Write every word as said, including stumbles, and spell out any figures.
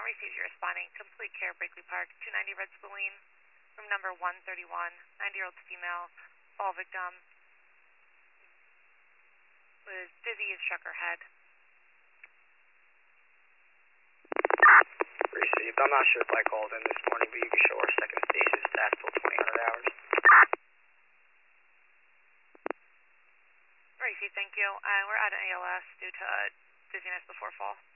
don't receive you responding. Complete care, Brinkley Park, two ninety Red Spillane, room number one thirty-one, ninety-year-old female, fall victim, was dizzy and struck her head. Received. I'm not sure if I called in this morning, but you can show our second station stats till twenty hundred hours. Received, thank you. Uh, we're at an A L S due to uh, dizziness before fall.